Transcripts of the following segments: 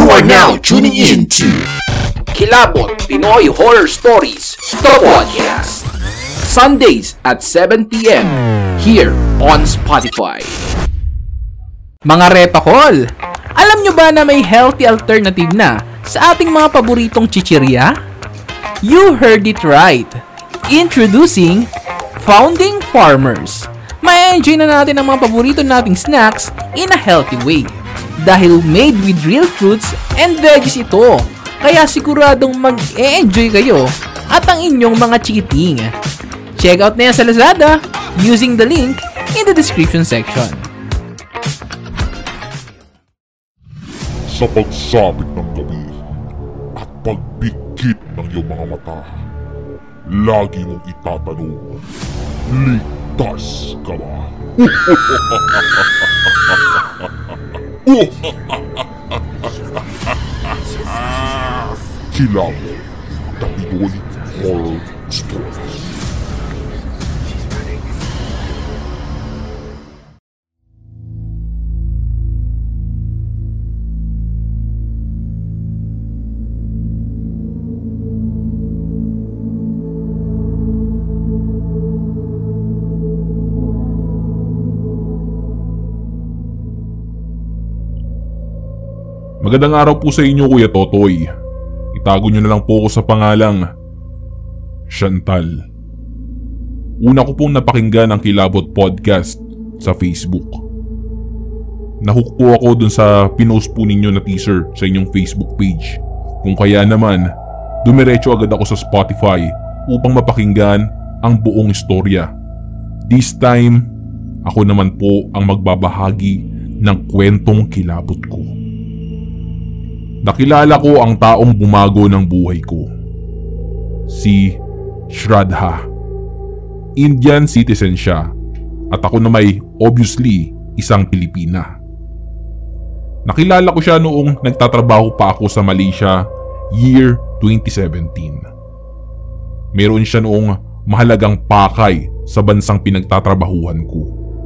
You are now tuning in to Kilabot Pinoy Horror Stories, the podcast. Sundays at 7 p.m. here on Spotify. Mga repakol, alam nyo ba na may healthy alternative na sa ating mga paboritong chichirya? You heard it right. Introducing Founding Farmers. Ma-enjoy na natin ang mga paborito nating snacks in a healthy way. Dahil made with real fruits and veggies ito. Kaya siguradong mag-e-enjoy kayo at ang inyong mga chikiting. Check out na yan sa Lazada using the link in the description section. Sa pagsabit ng gabi at pagbigkit ng iyong mga mata, lagi mong itatanong, ligtas ka ba? Kilabot, the Pinoy Horror Stories. Magandang araw po sa inyo, Kuya Totoy. Itago nyo na lang po ako sa pangalang Chantal. Una ko pong napakinggan ang Kilabot Podcast sa Facebook. Nahook po ako dun sa pinost po ninyo na teaser sa inyong Facebook page. Kung kaya naman, dumiretso agad ako sa Spotify upang mapakinggan ang buong istorya. This time, ako naman po ang magbabahagi ng kwentong kilabot ko. Nakilala ko ang taong bumago ng buhay ko. Si Shraddha. Indian citizen siya at ako na may obviously isang Pilipina. Nakilala ko siya noong nagtatrabaho pa ako sa Malaysia year 2017. Meron siya noong mahalagang pakay sa bansang pinagtatrabahuhan ko.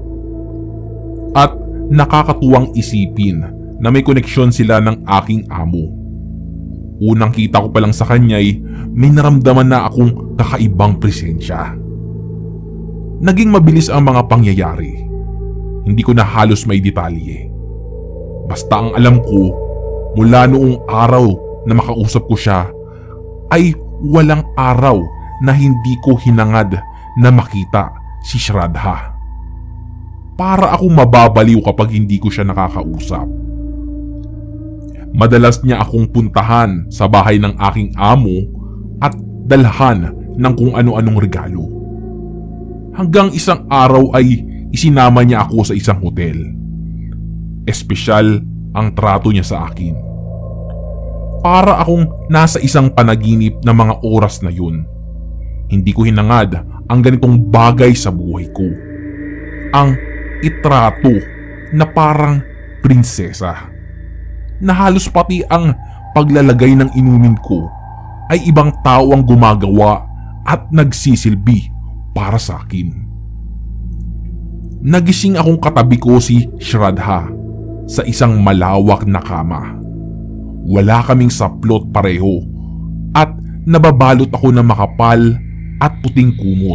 At nakakatuwang isipin na may koneksyon sila ng aking amo. Unang kita ko pa lang sa kanya'y may naramdaman na akong kakaibang presensya. Naging mabilis ang mga pangyayari. Hindi ko na halos may detalye. Basta ang alam ko, mula noong araw na makausap ko siya, ay walang araw na hindi ko hinangad na makita si Shraddha. Para akong mababaliw kapag hindi ko siya nakakausap. Madalas niya akong puntahan sa bahay ng aking amo at dalhan ng kung ano-anong regalo. Hanggang isang araw ay isinama niya ako sa isang hotel. Espesyal ang trato niya sa akin. Para akong nasa isang panaginip na mga oras na yun. Hindi ko hinangad ang ganitong bagay sa buhay ko. Ang itrato na parang prinsesa. Na halos pati ang paglalagay ng inumin ko ay ibang tao ang gumagawa at nagsisilbi para sa akin. Nagising akong katabi ko si Shraddha sa isang malawak na kama. Wala kaming saplot pareho at nababalot ako ng makapal at puting kumot.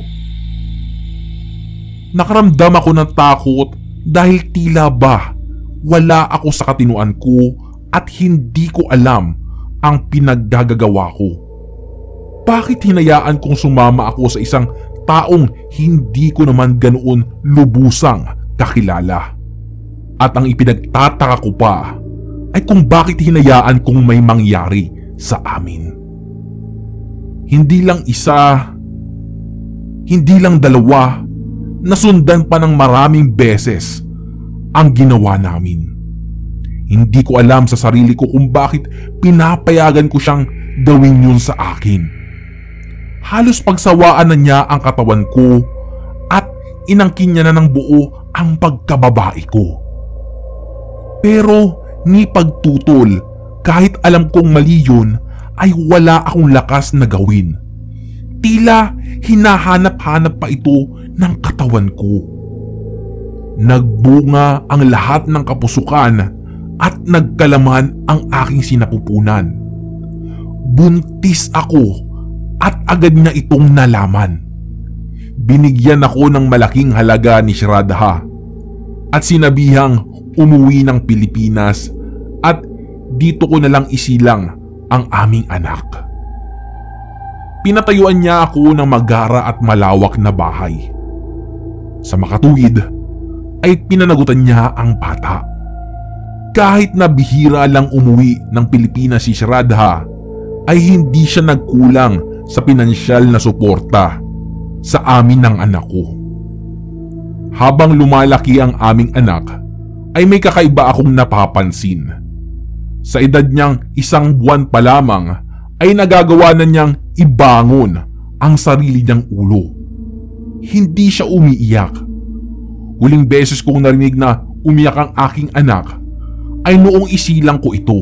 Nakaramdam ako ng takot dahil tila ba wala ako sa katinuan ko at hindi ko alam ang pinaggagawa ko. Bakit hinayaan kong sumama ako sa isang taong hindi ko naman ganoon lubusang kakilala? At ang ipinagtataka ko pa ay kung bakit hinayaan kong may mangyari sa amin. Hindi lang isa, hindi lang dalawa, nasundan pa ng maraming beses ang ginawa namin. Hindi ko alam sa sarili ko kung bakit pinapayagan ko siyang gawin yun sa akin. Halos pagsawaan na niya ang katawan ko at inangkin niya na ng buo ang pagkababae ko. Pero ni pagtutol, kahit alam kong mali yun, ay wala akong lakas na gawin. Tila hinahanap-hanap pa ito ng katawan ko. Nagbunga ang lahat ng kapusukan at nagkalaman ang aking sinapupunan. Buntis ako at agad niya itong nalaman. Binigyan ako ng malaking halaga ni Shraddha at sinabihang umuwi ng Pilipinas at dito ko na lang isilang ang aming anak. Pinatayuan niya ako ng magara at malawak na bahay. Sa makatuwid ay pinanagutan niya ang bata. Kahit na bihira lang umuwi ng Pilipinas si Shraddha, ay hindi siya nagkulang sa pinansyal na suporta sa amin ng anak ko. Habang lumalaki ang aming anak, ay may kakaiba akong napapansin. Sa edad niyang 1 buwan pa lamang, ay nagagawa na niyang ibangon ang sarili niyang ulo. Hindi siya umiiyak. Huling beses kong narinig na umiyak ang aking anak ay noong isilang ko ito.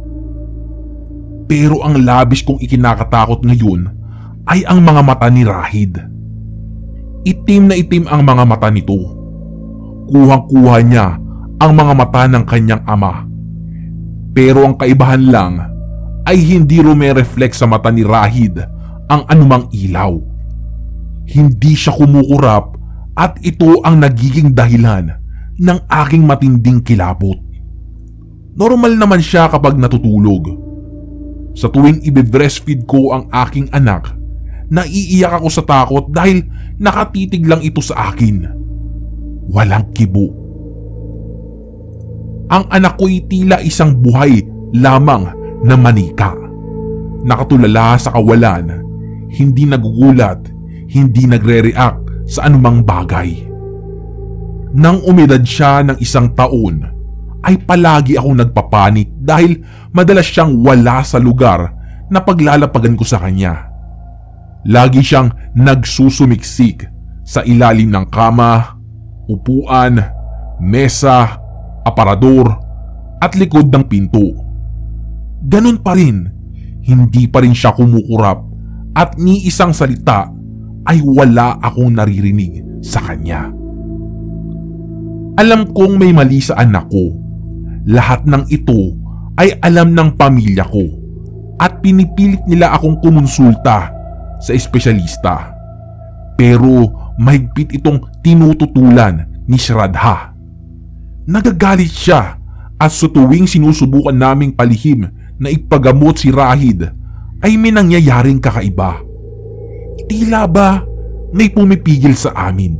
Pero ang labis kong ikinakatakot ngayon ay ang mga mata ni Rahid. Itim na itim ang mga mata nito. Kuhang-kuha niya ang mga mata ng kanyang ama. Pero ang kaibahan lang ay hindi rumereflect sa mata ni Rahid ang anumang ilaw. Hindi siya kumukurap at ito ang nagiging dahilan ng aking matinding kilabot. Normal naman siya kapag natutulog. Sa tuwing ibe-breastfeed ko ang aking anak, naiiyak ako sa takot dahil nakatitig lang ito sa akin. Walang kibo. Ang anak ko'y tila isang buhay lamang na manika. Nakatulala sa kawalan, hindi nagugulat, hindi nagre-react sa anumang bagay. Nang umedad siya ng 1 taon, ay palagi akong nagpapanik dahil madalas siyang wala sa lugar na paglalapagan ko sa kanya. Lagi siyang nagsusumiksik sa ilalim ng kama, upuan, mesa, aparador at likod ng pinto. Ganun pa rin, hindi pa rin siya kumukurap at ni isang salita ay wala akong naririnig sa kanya. Alam kong may mali sa anak ko. Lahat ng ito ay alam ng pamilya ko at pinipilit nila akong kumonsulta sa espesyalista. Pero mahigpit itong tinututulan ni Shraddha. Nagagalit siya at sa tuwing sinusubukan naming palihim na ipagamot si Rahid ay may nangyayaring kakaiba. Tila ba may pumipigil sa amin?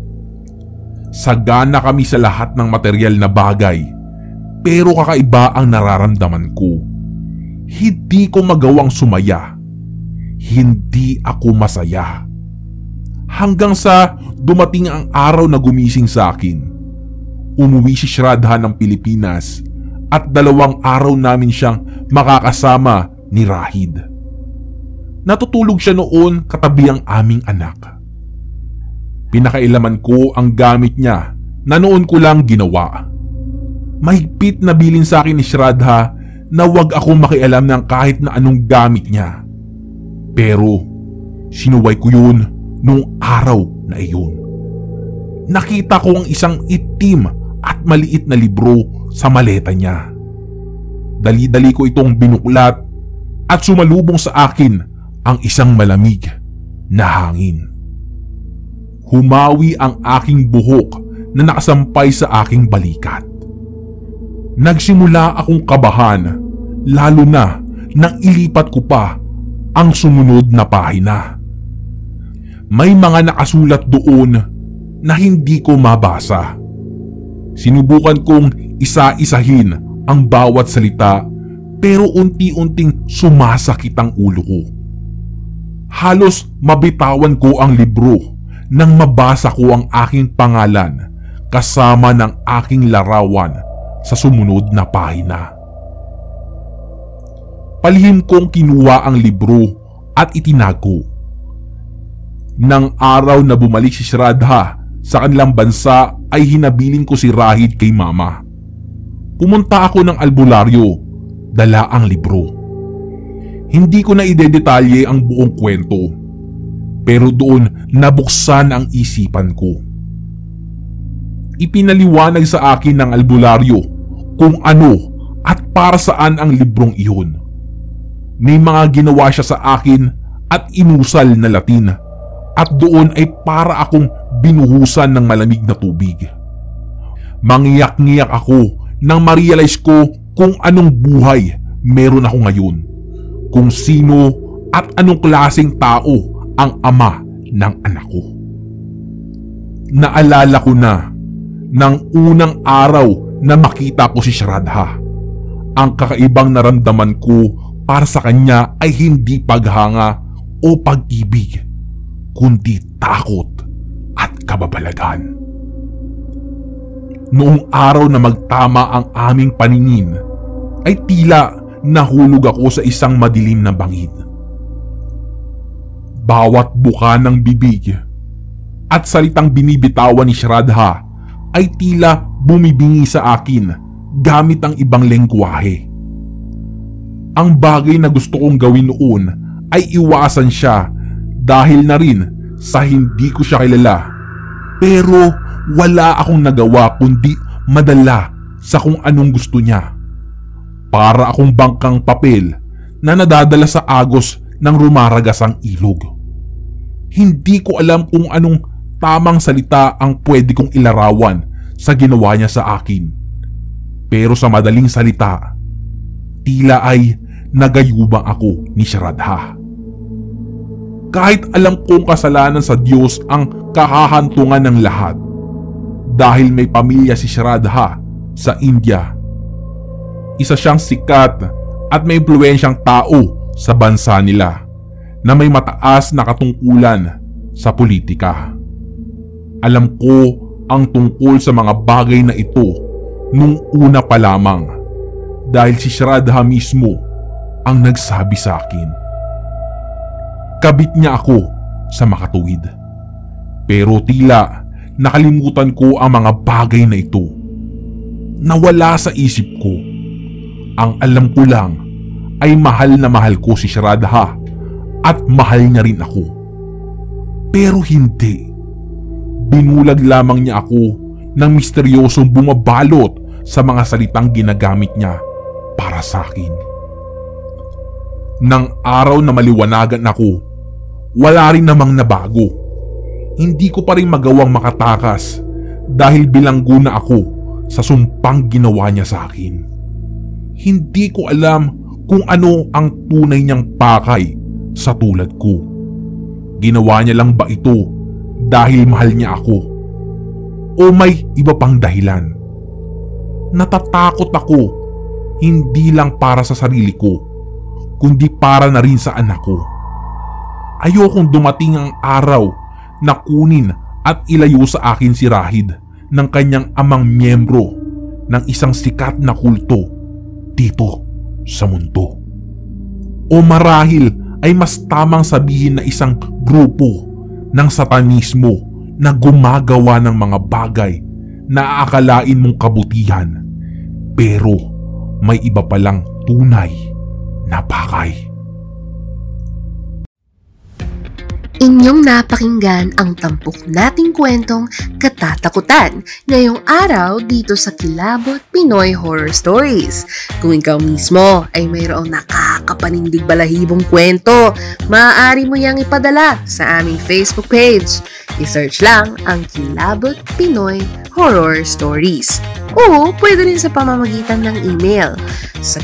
Sagana kami sa lahat ng material na bagay. Pero kakaiba ang nararamdaman ko. Hindi ko magawang sumaya. Hindi ako masaya. Hanggang sa dumating ang araw na gumising sa akin. Umuwi si Shraddha ng Pilipinas at 2 araw namin siyang makakasama ni Rahid. Natutulog siya noon katabi ang aming anak. Pinakailaman ko ang gamit niya na noon ko lang ginawa. Mahigpit na bilin sa akin ni Shraddha na wag akong makialam ng kahit na anong gamit niya. Pero sinuway ko yun noong araw na iyon. Nakita ko ang isang itim at maliit na libro sa maleta niya. Dali-dali ko itong binuklat at sumalubong sa akin ang isang malamig na hangin. Humawi ang aking buhok na nakasampay sa aking balikat. Nagsimula akong kabahan, lalo na nang ilipat ko pa ang sumunod na pahina. May mga nakasulat doon na hindi ko mabasa. Sinubukan kong isa-isahin ang bawat salita pero unti-unting sumasakit ang ulo ko. Halos mabitawan ko ang libro nang mabasa ko ang aking pangalan kasama ng aking larawan sa sumunod na pahina. Palihim kong kinuha ang libro at itinago. Nang araw na bumalik si Shraddha sa kanilang bansa ay hinabilin ko si Rahid kay mama. Pumunta ako ng albularyo, dala ang libro. Hindi ko na idedetalye ang buong kwento, pero doon nabuksan ang isipan ko. Ipinaliwanag sa akin ng albularyo kung ano at para saan ang librong iyon. May mga ginawa siya sa akin at inusal na Latin at doon ay para akong binuhusan ng malamig na tubig. Mangiyak-ngiyak ako nang ma-realize ko kung anong buhay meron ako ngayon, kung sino at anong klaseng tao ang ama ng anak ko. Naalala ko na ng unang araw na makita ko si Shraddha. Ang kakaibang naramdaman ko para sa kanya ay hindi paghanga o pag-ibig, kundi takot at kababalagan. Noong araw na magtama ang aming paningin, ay tila nahulog ako sa isang madilim na bangin. Bawat buka ng bibig at salitang binibitawan ni Shraddha ay tila bumibingi sa akin gamit ang ibang lengguwahe. Ang bagay na gusto kong gawin noon ay iwasan siya dahil na rin sa hindi ko siya kilala. Pero wala akong nagawa kundi madala sa kung anong gusto niya. Para akong bangkang papel na nadadala sa agos ng rumaragas ang ilog. Hindi ko alam kung anong tamang salita ang pwede kong ilarawan sa ginawa niya sa akin. Pero sa madaling salita, tila ay nagayubang ako ni Shraddha. Kahit alam kong kasalanan sa Diyos ang kahahantungan ng lahat, dahil may pamilya si Shraddha sa India. Isa siyang sikat at may impluwensyang tao sa bansa nila na may mataas na katungkulan sa politika. Alam ko ang tungkol sa mga bagay na ito nung una pa lamang dahil si Shraddha mismo ang nagsabi sa akin. Kabit niya ako sa makatuwid. Pero tila nakalimutan ko ang mga bagay na ito. Nawala sa isip ko. Ang alam ko lang ay mahal na mahal ko si Shraddha at mahal niya rin ako. Pero hindi. Binulag lamang niya ako ng misteryosong bumabalot sa mga salitang ginagamit niya para sa akin. Nang araw na maliwanagan ako, wala rin namang nabago. Hindi ko pa rin magawang makatakas dahil bilanggo na ako sa sumpang ginawa niya sa akin. Hindi ko alam kung ano ang tunay niyang pakay sa tulad ko. Ginawa niya lang ba ito dahil mahal niya ako? O may iba pang dahilan? Natatakot ako, hindi lang para sa sarili ko, kundi para na rin sa anak ko. Ayokong dumating ang araw na kunin at ilayo sa akin si Rahid ng kanyang amang miyembro ng isang sikat na kulto dito sa mundo. O marahil ay mas tamang sabihin na isang grupo ng satanismo na gumagawa ng mga bagay na aakalain mong kabutihan pero may iba palang tunay na bagay. Inyong napakinggan ang tampok nating kwentong katatakutan ngayong araw dito sa Kilabot Pinoy Horror Stories. Kung ikaw mismo ay mayroong nakakapanindig balahibong kwento, maaari mo yang ipadala sa aming Facebook page. I-search lang ang Kilabot Pinoy Horror Stories. O pwede rin sa pamamagitan ng email sa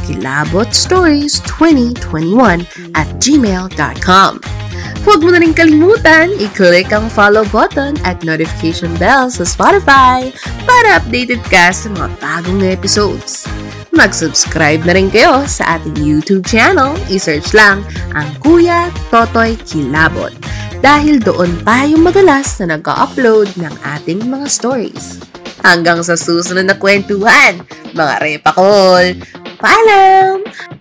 kilabotstories2021@gmail.com. Huwag mo na rin kalimutan i-click ang follow button at notification bell sa Spotify para updated ka sa mga bagong episodes. Mag-subscribe na rin kayo sa ating YouTube channel. I-search lang ang Kuya Totoy Kilabot dahil doon tayo madalas na nag-upload ng ating mga stories. Hanggang sa susunod na kwentuhan, mga repakol! Paalam!